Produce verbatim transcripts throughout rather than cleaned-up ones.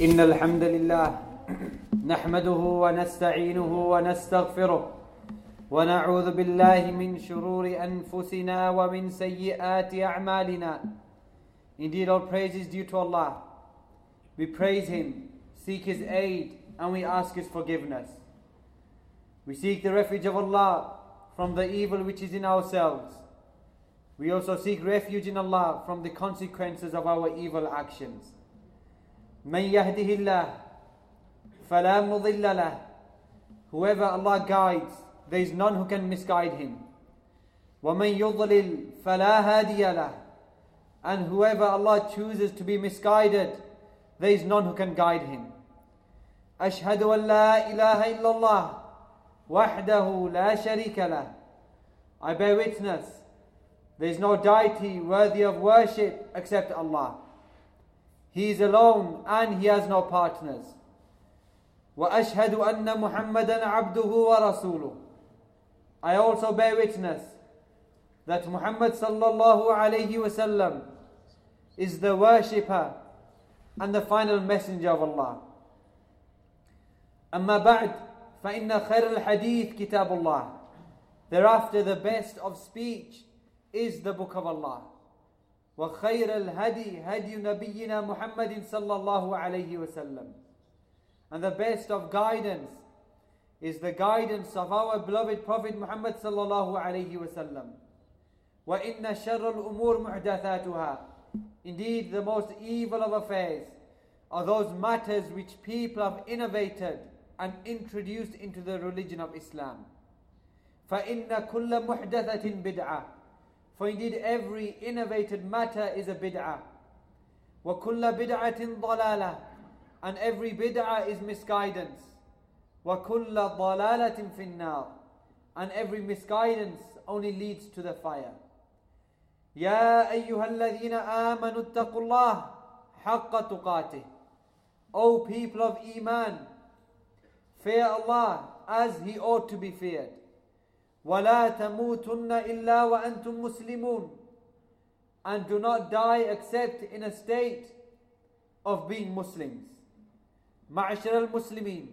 إن الحمد لله نحمده ونستعينه ونستغفره ونعوذ بالله من شرور أنفسنا ومن سيئات أعمالنا. Indeed, all praise is due to Allah. We praise Him, seek His aid, and we ask His forgiveness. We seek the refuge of Allah from the evil which is in ourselves. We also seek refuge in Allah from the consequences of our evil actions. من يهده الله فلا مضل له. Whoever Allah guides, there is none who can misguide him. ومن يضلل فلا هادي له. And whoever Allah chooses to be misguided, there is none who can guide him. أشهد أن لا إله إلا الله وحده لا شريك له. I bear witness, there is no deity worthy of worship except Allah. He is alone and He has no partners. وأشهد أن محمدا عبده ورسوله. I also bear witness that Muhammad sallallahu alayhi wasallam is the worshipper and the final messenger of Allah. أما بعد فإن خير الحديث كتاب الله. Thereafter, the best of speech is the book of Allah. وخير الهدي هدي نبينا محمد صلى الله عليه وسلم. And the best of guidance is the guidance of our beloved Prophet Muhammad صلى الله عليه وسلم. وإن شر الأمور محدثاتها. Indeed, the most evil of affairs are those matters which people have innovated and introduced into the religion of Islam. فإن كل محدثة بدعة. For indeed every innovated matter is a bid'ah. وَكُلَّ بِدْعَةٍ ضَلَالَةٍ. And every bid'ah is misguidance. وَكُلَّ ضَلَالَةٍ فِي النَّارِ. And every misguidance only leads to the fire. يَا أَيُّهَا الَّذِينَ آمَنُوا اتَّقُوا اللَّهَ حَقَّ تُقَاتِهِ. O people of Iman, fear Allah as He ought to be feared. وَلَا تَمُوتُنَّ إِلَّا وَأَنْتُمْ مُسْلِمُونَ. And do not die except in a state of being Muslims. مَعْشَرَ الْمُسْلِمِينَ.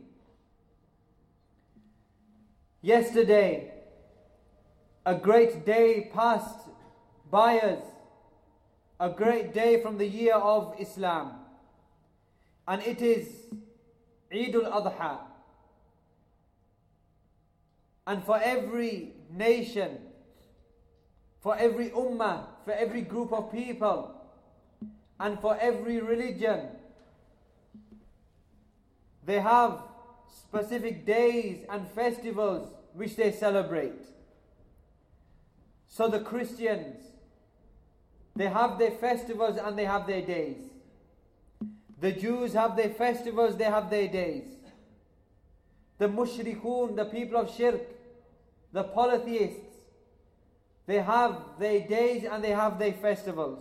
Yesterday, a great day passed by us, a great day from the year of Islam, and it is Eid al-Adha. And for every nation, for every ummah, for every group of people, and for every religion, they have specific days and festivals which they celebrate. So the Christians, they have their festivals and they have their days. The Jews have their festivals, they have their days. The mushrikun, the people of shirk, the polytheists, they have their days and they have their festivals.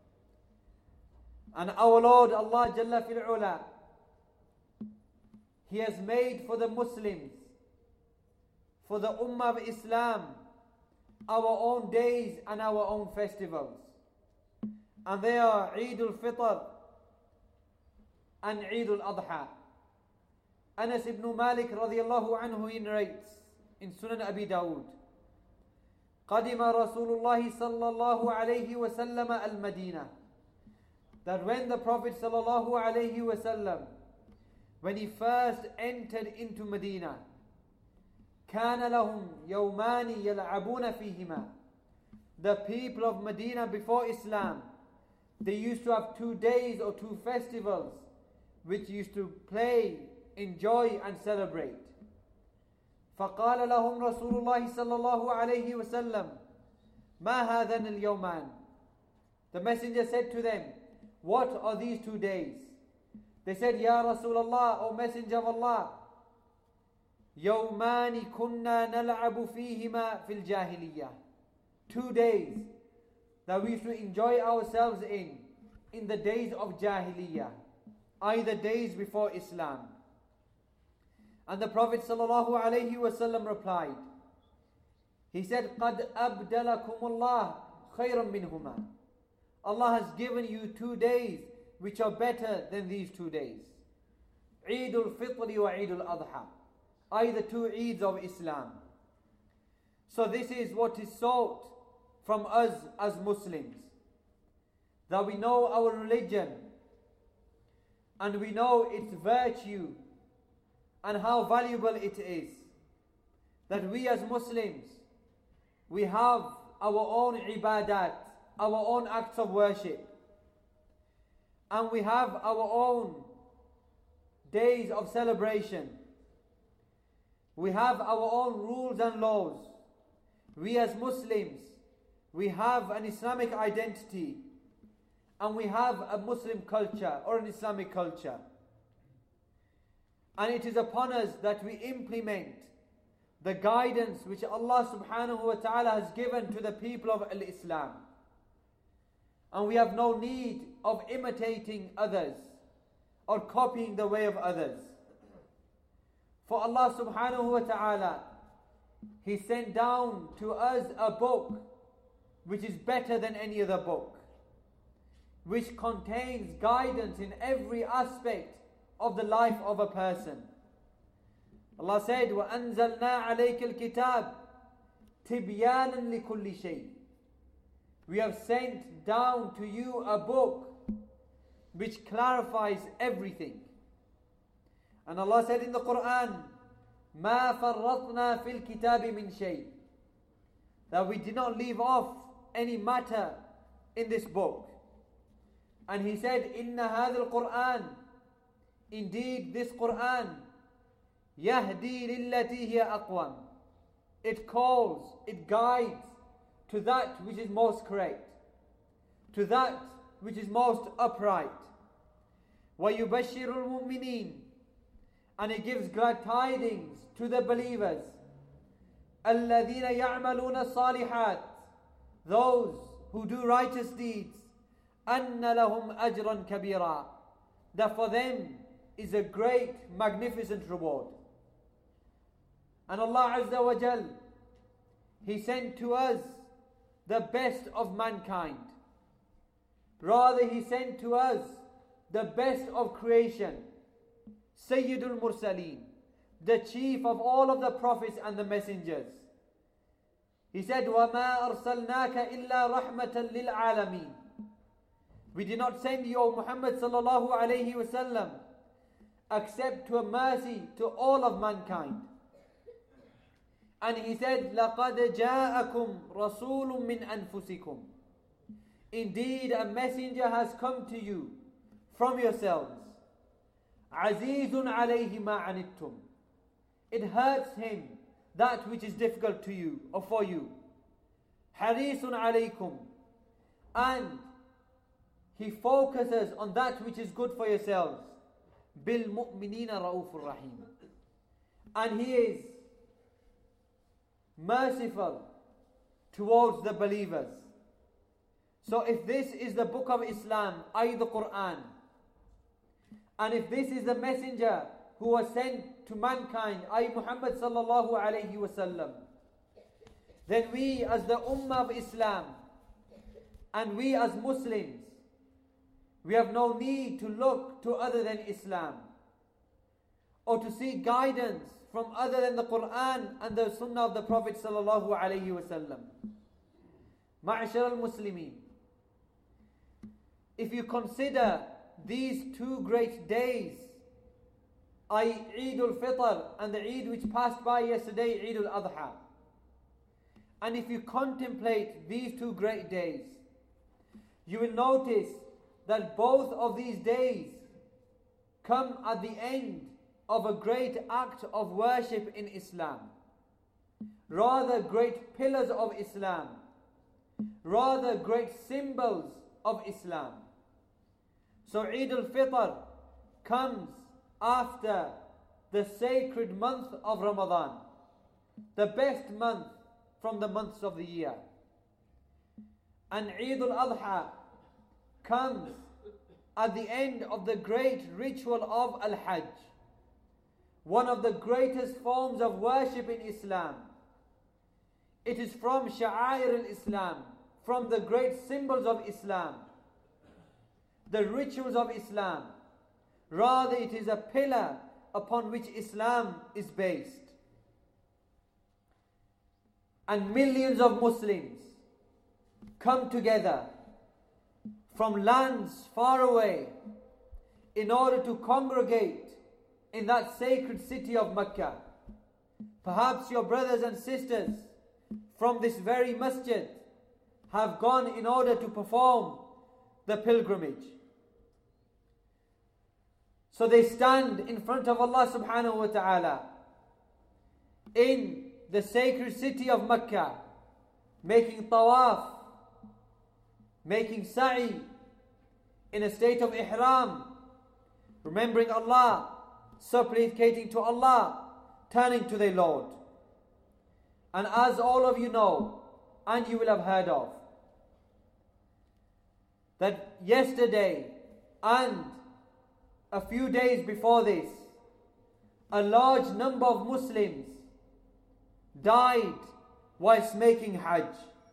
And our Lord Allah Jalla fil Ula, He has made for the Muslims, for the Ummah of Islam, our own days and our own festivals. And they are Eid al-Fitr and Eid al-Adha. Anas ibn Malik radiallahu anhu he narrates in Sunan Abi Dawud, قدم رسول الله صلى الله عليه وسلم المدينة. That when the Prophet صلى الله عليه وسلم, when he first entered into Medina, كان لهم يومان يلعبون فيهما. The people of Medina before Islam, they used to have two days or two festivals which used to play, enjoy and celebrate. فقال لهم رسول الله صلى الله عليه وسلم ما هذان اليومان. The messenger said to them, what are these two days? They said, Ya Rasulullah, O Messenger of Allah, يومان كنا نلعب فيهما في الجاهلية. Two days that we used to enjoy ourselves in, in the days of Jahiliyyah, either days before Islam. And the Prophet sallallahu alaihi wasallam replied, he said, قَدْ أَبْدَلَكُمُ اللَّهُ خَيْرًا مِّنْهُمَا. Allah has given you two days which are better than these two days. Eid al-Fitr wa Eid al-Adha, are the two Eids of Islam. So this is what is sought from us as Muslims, that we know our religion and we know its virtue and how valuable it is. That we as Muslims, we have our own ibadat, our own acts of worship, and we have our own days of celebration. We have our own rules and laws. We as Muslims, we have an Islamic identity and we have a Muslim culture or an Islamic culture. And it is upon us that we implement the guidance which Allah subhanahu wa ta'ala has given to the people of Al-Islam. And we have no need of imitating others or copying the way of others. For Allah subhanahu wa ta'ala, He sent down to us a book which is better than any other book, which contains guidance in every aspect of the life of a person. Allah said, وَأَنزَلْنَا عَلَيْكَ الْكِتَابِ تِبْيَانًا لِكُلِّ شَيْءٍ. We have sent down to you a book which clarifies everything. And Allah said in the Quran, مَا فَرَّطْنَا فِي الْكِتَابِ مِنْ شَيْءٍ, that we did not leave off any matter in this book. And He said, إِنَّ هَذَا الْقُرْآنِ, indeed this Quran, يَهْدِي لِلَّتِي هِيَ أَقْوَمُ, it calls, it guides to that which is most correct, to that which is most upright. وَيُبَشِّرُ الْمُؤْمِنِينَ, and it gives glad tidings to the believers. الَّذِينَ يَعْمَلُونَ الصَّالِحَاتِ, those who do righteous deeds. أَنَّ لَهُمْ أَجْرًا كَبِيرًا, that for them is a great, magnificent reward. And Allah Azza wa Jal, He sent to us the best of mankind. Rather, He sent to us the best of creation, Sayyidul Mursaleen, the chief of all of the prophets and the messengers. He said, وَمَا أَرْسَلْنَاكَ إِلَّا رَحْمَةً لِلْعَالَمِينَ, we did not send you, O Muhammad sallallahu alayhi wasallam, except to a mercy to all of mankind. And He said, لَقَدْ جَاءَكُمْ رَسُولٌ مِّنْ أَنفُسِكُمْ, indeed a messenger has come to you from yourselves. عَزِيزٌ عَلَيْهِ مَا عَنِتُّمْ, it hurts him that which is difficult to you or for you. حَرِيصٌ عَلَيْكُمْ, and He focuses on that which is good for yourselves. بِالْمُؤْمِنِينَ رَؤُوفٌ رَحِيمٌ, and He is merciful towards the believers. So if this is the book of Islam, that is the Quran, and if this is the messenger who was sent to mankind, that is Muhammad sallallahu alayhi wasallam, then we as the Ummah of Islam and we as Muslims, we have no need to look to other than Islam or to seek guidance from other than the Quran and the Sunnah of the Prophet sallallahu alayhi wasallam. Ma'ashar al-Muslimin, if you consider these two great days, that is Eid al-Fitr and the Eid which passed by yesterday, Eid al-Adha, and if you contemplate these two great days, you will notice that both of these days come at the end of a great act of worship in Islam. Rather great pillars of Islam. Rather great symbols of Islam. So Eid al-Fitr comes after the sacred month of Ramadan, the best month from the months of the year. And Eid al-Adha comes at the end of the great ritual of Al-Hajj, one of the greatest forms of worship in Islam. It is from Sha'air al-Islam, from the great symbols of Islam, the rituals of Islam, Rather, it is a pillar upon which Islam is based. And millions of Muslims come together from lands far away in order to congregate in that sacred city of Mecca. Perhaps your brothers and sisters from this very masjid have gone in order to perform the pilgrimage. So they stand in front of Allah subhanahu wa ta'ala in the sacred city of Mecca, making tawaf, making sa'i, in a state of ihram, remembering Allah, supplicating to Allah, turning to their Lord. And as all of you know, and you will have heard of, that yesterday and a few days before this, a large number of Muslims died whilst making Hajj.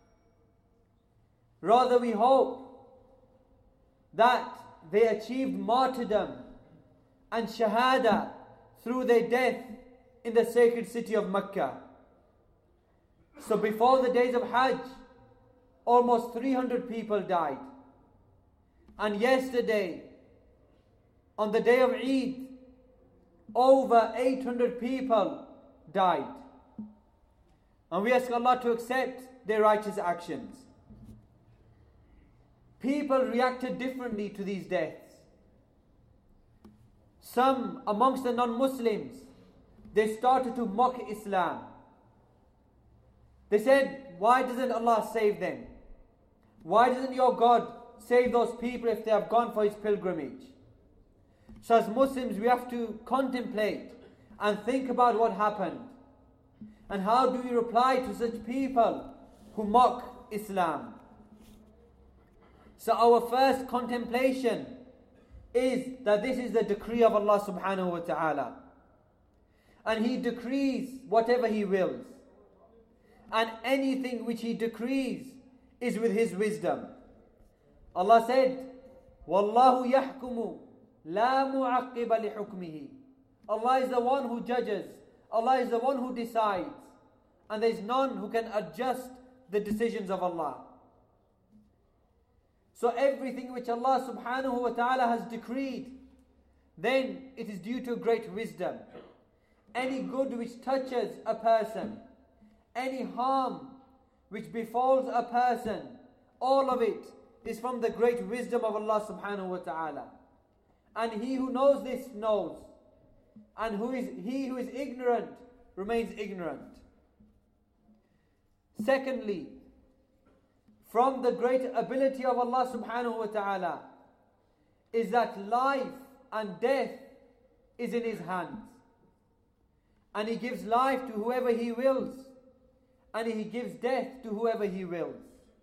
Rather, we hope that they achieved martyrdom and shahada through their death in the sacred city of Mecca. So before the days of Hajj, almost three hundred people died. And yesterday, on the day of Eid, over eight hundred people died. And we ask Allah to accept their righteous actions. People reacted differently to these deaths. Some amongst the non-Muslims, they started to mock Islam. They said, why doesn't Allah save them? Why doesn't your God save those people if they have gone for his pilgrimage? So as Muslims, we have to contemplate and think about what happened. And how do we reply to such people who mock Islam? So our first contemplation is that this is the decree of Allah subhanahu wa ta'ala. And He decrees whatever He wills. And anything which He decrees is with His wisdom. Allah said, وَاللَّهُ يَحْكُمُ لَا مُعَقِّبَ لِحُكْمِهِ. Allah is the one who judges. Allah is the one who decides. And there is none who can adjust the decisions of Allah. So everything which Allah subhanahu wa ta'ala has decreed, then it is due to great wisdom. Any good which touches a person, any harm which befalls a person, all of it is from the great wisdom of Allah subhanahu wa ta'ala. And he who knows this knows. And who is he who is ignorant remains ignorant. Secondly, from the great ability of Allah subhanahu wa ta'ala is that life and death is in His hands. And He gives life to whoever He wills. And He gives death to whoever He wills.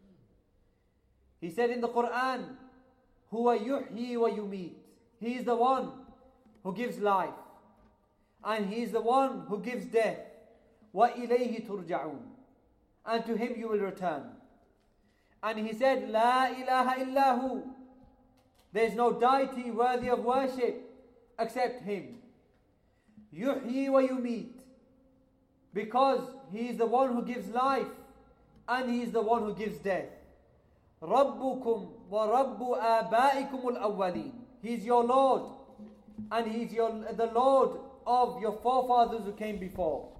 He said in the Quran, Huwa yuhyi wa yumeet. He is the one who gives life. And He is the one who gives death. Wa ilayhi turja'un. And to Him you will return. And He said, La ilaha illahu. There is no deity worthy of worship except Him. Yuhyi wa yumeet. Because He is the one who gives life and He is the one who gives death. Rabbukum wa rabbu abaikum al-awwalin. He is your Lord and He is your, the Lord of your forefathers who came before.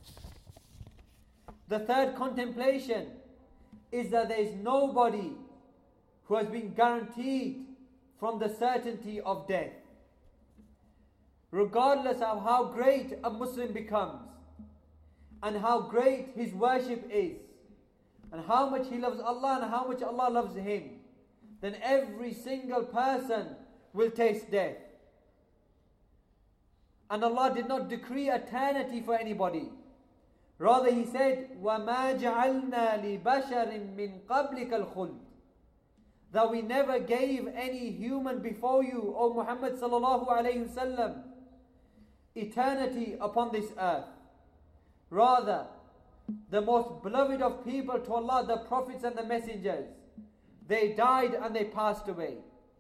The third contemplation is that there is nobody who has been guaranteed from the certainty of death. Regardless of how great a Muslim becomes, and how great his worship is, and how much he loves Allah and how much Allah loves him, then every single person will taste death. And Allah did not decree eternity for anybody. Rather He said, وَمَا جَعَلْنَا لِبَشَرٍ مِّن قَبْلِكَ الْخُلْدِ. That we never gave any human before you, O Muhammad sallallahu alayhi wasallam, eternity upon this earth. Rather, the most beloved of people to Allah, the prophets and the messengers, they died and they passed away.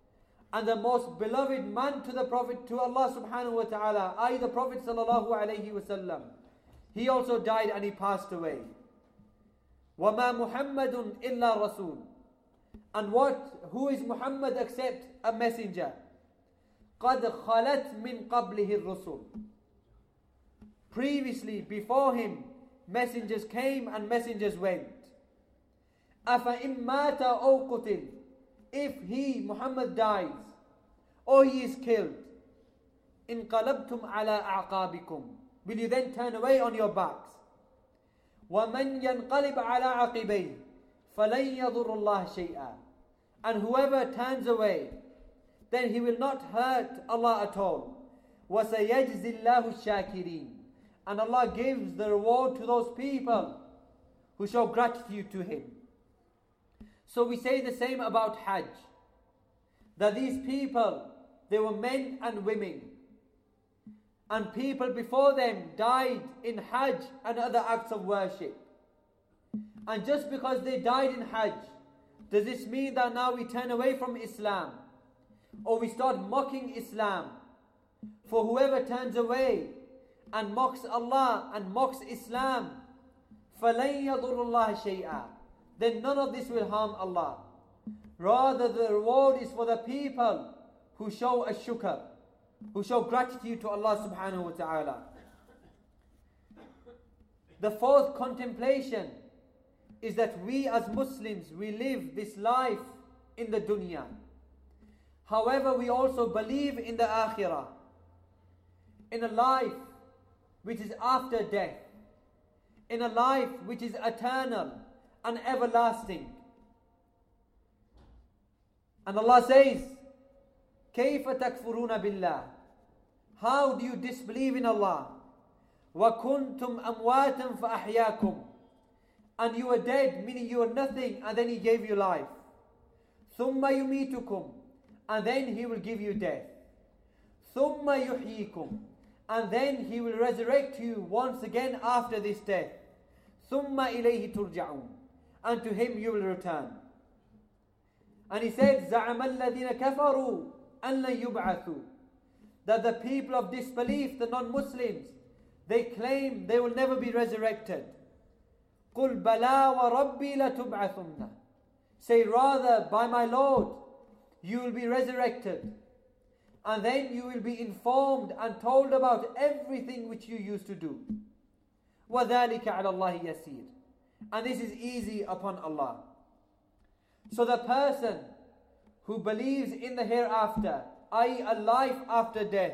And the most beloved man to the Prophet, to Allah subhanahu wa ta'ala, that is the Prophet sallallahu alayhi wa sallam, he also died and he passed away. وَمَا مُحَمَّدٌ إِلَّا رَسُولٌ. And what, who is Muhammad except a messenger? قَدْ خَلَتْ مِنْ قَبْلِهِ الرُّسُلُ. Previously, before him, messengers came and messengers went. أَفَإِمْ مَاتَ أَوْ قُتِلْ. If he, Muhammad, dies or he is killed, انقلبتم على أعقابكم. Will you then turn away on your backs? وَمَنْ يَنْقَلِبْ عَلَى عَقِبَيْهِ فَلَنْ يَضُرُّ اللَّهَ شَيْئًا. And whoever turns away, then he will not hurt Allah at all. وَسَيَجْزِي اللَّهُ الشَّاكِرِينَ. And Allah gives the reward to those people who show gratitude to Him. So we say the same about Hajj. That these people, they were men and women. And people before them died in Hajj and other acts of worship. And just because they died in Hajj, does this mean that now we turn away from Islam? Or we start mocking Islam? For whoever turns away and mocks Allah and mocks Islam, فَلَنْ يَضُرُّ اللَّهَ شَيْئًا. Then none of this will harm Allah. Rather, the reward is for the people who show a shukr, who show gratitude to Allah subhanahu wa ta'ala. The fourth contemplation is that we as Muslims, we live this life in the dunya. However, we also believe in the akhirah, in a life which is after death, in a life which is eternal and everlasting. And Allah says, كَيْفَ تَكْفُرُونَ بِاللَّهِ. How do you disbelieve in Allah? وَكُنْتُمْ أَمْوَاتًا فَأَحْيَاكُمْ. And you were dead, meaning you were nothing, and then He gave you life. ثُمَّ يُمِيتُكُمْ. And then He will give you death. ثُمَّ يُحْيِيكُمْ. And then He will resurrect you once again after this death. ثُمَّ إِلَيْهِ تُرْجَعُونَ. And to Him you will return. And He said, زَعَمَ الَّذِينَ كَفَرُوا أَن لَن يُبْعَثُوا. That the people of disbelief, the non-Muslims, they claim they will never be resurrected. قُلْ بَلَا وَرَبِّي لَتُبْعَثُنَّ. Say rather, by my Lord, you will be resurrected. And then you will be informed and told about everything which you used to do. وَذَلِكَ عَلَى اللَّهِ يَسِيرٌ. And this is easy upon Allah. So the person who believes in the hereafter, that is a life after death,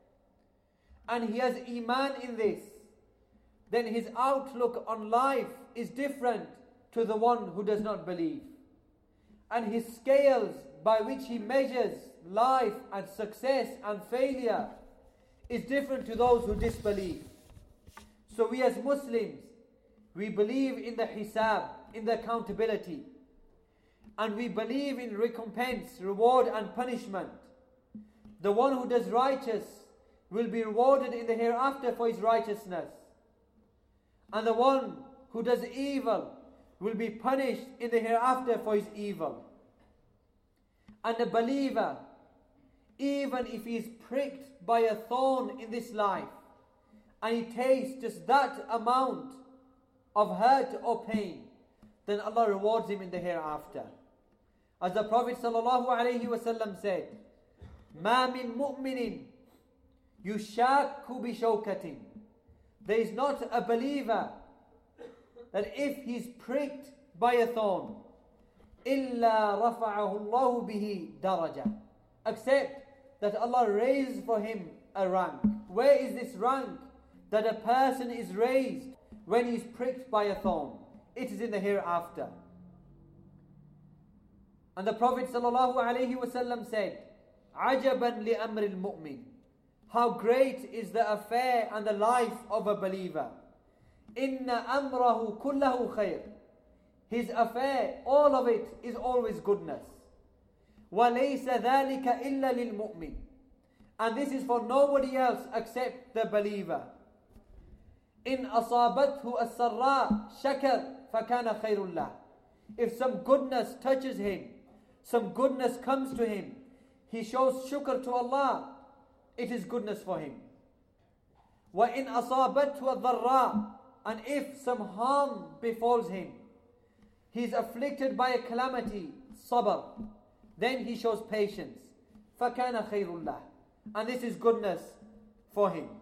and he has iman in this, then his outlook on life is different to the one who does not believe. And his scales by which he measures life and success and failure is different to those who disbelieve. So we as Muslims, we believe in the hisab, in the accountability. And we believe in recompense, reward and punishment. The one who does righteous will be rewarded in the hereafter for his righteousness. And the one who does evil will be punished in the hereafter for his evil. And the believer, even if he is pricked by a thorn in this life, and he tastes just that amount of hurt or pain, then Allah rewards him in the hereafter. As the Prophet sallallahu alaihi wasallam said, مَا مِن مُؤْمِنٍ يُشَاكُ بِشَوْكَةٍ. There is not a believer that if he's pricked by a thorn, إِلَّا رَفَعَهُ اللَّهُ بِهِ دَرَجَةً. Except that Allah raises for him a rank. Where is this rank that a person is raised when he's pricked by a thorn? It is in the hereafter. And the Prophet sallallahu alaihi wasallam said, عَجَبًا لِأَمْرِ الْمُؤْمِنِ. How great is the affair and the life of a believer. إِنَّ أَمْرَهُ كُلَّهُ خَيْرٌ. His affair, all of it is always goodness. وَلَيْسَ ذَلِكَ إِلَّا لِلْمُؤْمِنِ. And this is for nobody else except the believer. إِنْ أَصَابَتْهُ السَّرَّاء شَكَرْ فَكَانَ خَيْرٌ لَهُ. If some goodness touches him, some goodness comes to him, he shows shukr to Allah, it is goodness for him. وَإِنْ أَصَابَتْهُ الضَّرَّاءُ, and if some harm befalls him, he is afflicted by a calamity, sabr, then he shows patience. فَكَانَ خَيْرٌ لَهُ, and this is goodness for him.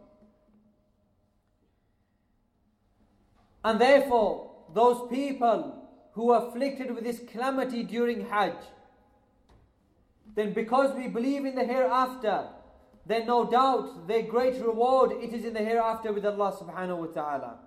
And therefore, those people who are afflicted with this calamity during Hajj, then because we believe in the hereafter, then no doubt their great reward, it is in the hereafter with Allah subhanahu wa ta'ala.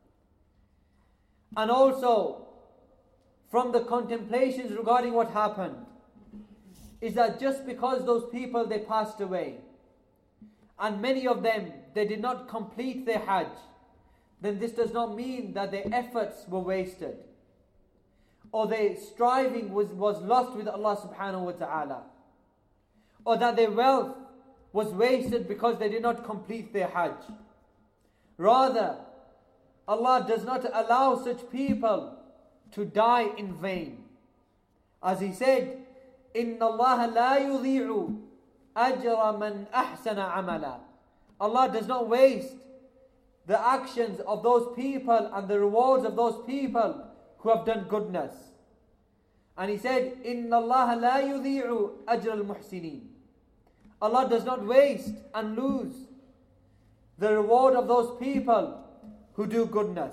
And also, from the contemplations regarding what happened, is that just because those people, they passed away, and many of them, they did not complete their Hajj, then this does not mean that their efforts were wasted, or their striving was, was lost with Allah subhanahu wa ta'ala, or that their wealth was wasted because they did not complete their Hajj. Rather, Allah does not allow such people to die in vain. As He said, إِنَّ اللَّهَ لَا يُضِيعُ أَجْرَ مَنْ أَحْسَنَ عَمَلًا. Allah does not waste the actions of those people and the rewards of those people who have done goodness. And He said, إِنَّ اللَّهَ لَا يُضِيعُ أَجْرَ الْمُحْسِنِينَ. Allah does not waste and lose the reward of those people who do goodness.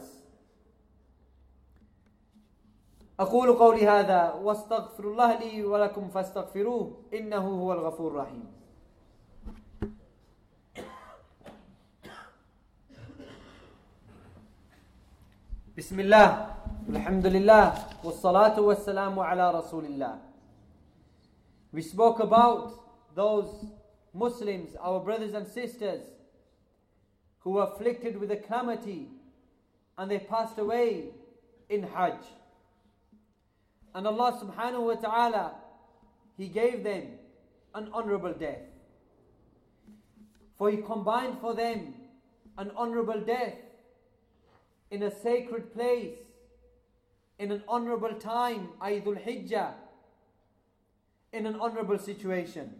أقول قولي هذا واستغفر الله لي ولكم فاستغفروه إنه هو الغفور الرحيم. بسم الله الحمد لله والصلاة والسلام على رسول الله. We spoke about those Muslims, our brothers and sisters, who were afflicted with a calamity and they passed away in Hajj. And Allah subhanahu wa ta'ala, He gave them an honorable death. For He combined for them an honorable death in a sacred place, in an honorable time, Eidul Hijjah, in an honorable situation.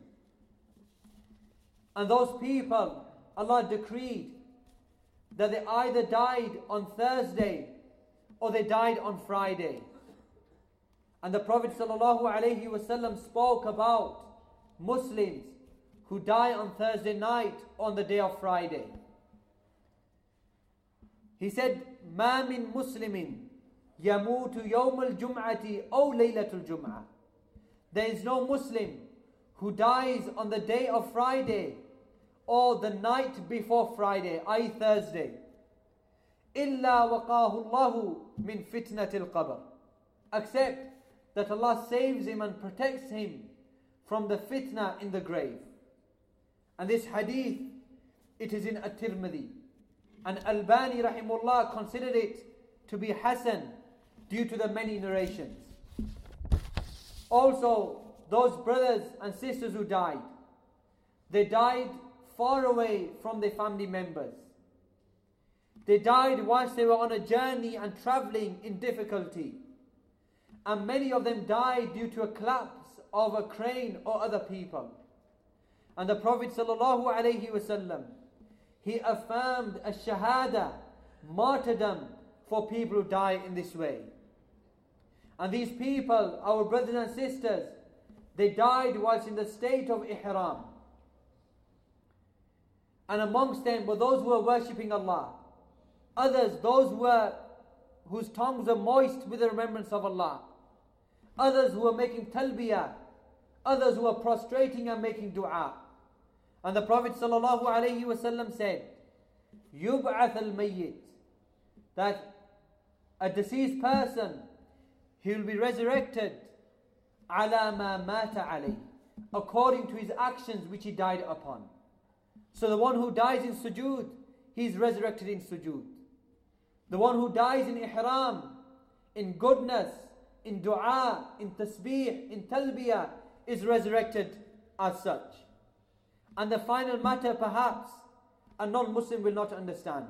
And those people, Allah decreed that they either died on Thursday or they died on Friday. And the Prophet sallallahu alaihi wasallam spoke about Muslims who die on Thursday night on the day of Friday. He said, مَا مِن مُسْلِمٍ يَمُوتُ يَوْمَ الْجُمْعَةِ أَوْ لَيْلَةُ الْجُمْعَةِ. There is no Muslim who dies on the day of Friday or the night before Friday, that is Thursday, إِلَّا وَقَاهُ اللَّهُ مِنْ فِتْنَةِ الْقَبْرِ, except that Allah saves him and protects him from the fitna in the grave. And this hadith, it is in At-Tirmidhi. And Albani rahimullah considered it to be Hasan due to the many narrations. Also, those brothers and sisters who died, they died far away from their family members. They died whilst they were on a journey and traveling in difficulty. And many of them died due to a collapse of a crane or other people. And the Prophet sallallahu alaihi wasallam, he affirmed a shahada, martyrdom for people who die in this way. And these people, our brothers and sisters, they died whilst in the state of ihram. And amongst them were those who were worshipping Allah. Others, those who were, whose tongues were moist with the remembrance of Allah. Others who were making talbiyah. Others who were prostrating and making dua. And the Prophet sallallahu alaihi wasallam said, يُبْعَثَ الْمَيِّتِ, that a deceased person, he will be resurrected عَلَى مَا مَاتَ عَلَيْهِ, according to his actions which he died upon. So the one who dies in sujood, he is resurrected in sujood. The one who dies in ihram, in goodness, in dua, in tasbih, in talbiyah, is resurrected as such. And the final matter, perhaps, a non-Muslim will not understand.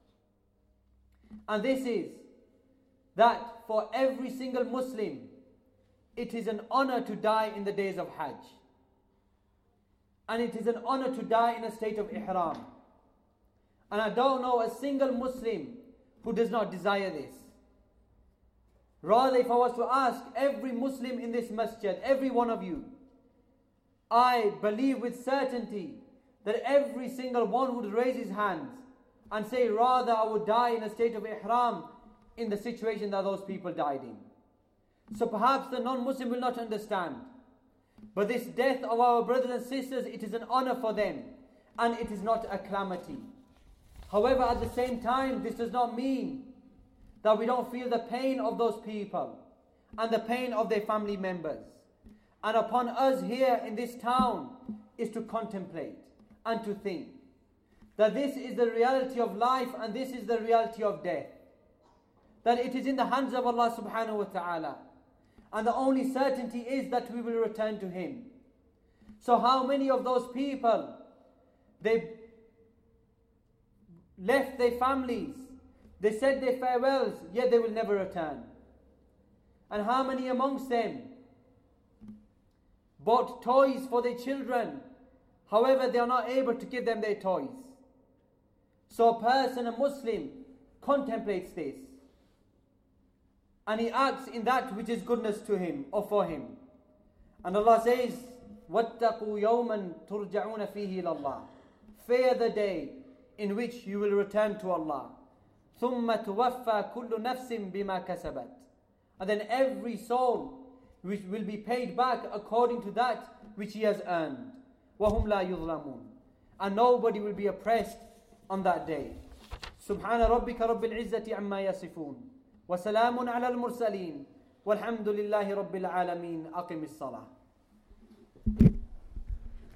And this is that for every single Muslim, it is an honor to die in the days of Hajj. And it is an honor to die in a state of ihram. And I don't know a single Muslim who does not desire this. Rather, if I was to ask every Muslim in this masjid, every one of you, I believe with certainty that every single one would raise his hands and say, rather I would die in a state of ihram in the situation that those people died in. So perhaps the non-Muslim will not understand. But this death of our brothers and sisters, it is an honor for them, and it is not a calamity. However, at the same time, this does not mean that we don't feel the pain of those people and the pain of their family members. And upon us here in this town is to contemplate and to think that this is the reality of life and this is the reality of death. That it is in the hands of Allah subhanahu wa ta'ala. And the only certainty is that we will return to Him. So how many of those people, they left their families, they said their farewells, yet they will never return. And how many amongst them bought toys for their children, however they are not able to give them their toys. So a person, a Muslim, contemplates this. And he acts in that which is goodness to him or for him. And Allah says, وَاتَّقُوا يَوْمًا تُرْجَعُونَ فِيهِ إِلَى اللَّهِ. Fear the day in which you will return to Allah. ثُمَّ تُوَفَّى كُلُّ نَفْسٍ بِمَا كَسَبَتْ. And then every soul which will be paid back according to that which he has earned. وَهُمْ لَا يُظْلَمُونَ. And nobody will be oppressed on that day. سبحان ربك رب العزة عما يصفون وسلام على المرسلين والحمد لله رب العالمين. أقم الصلاة.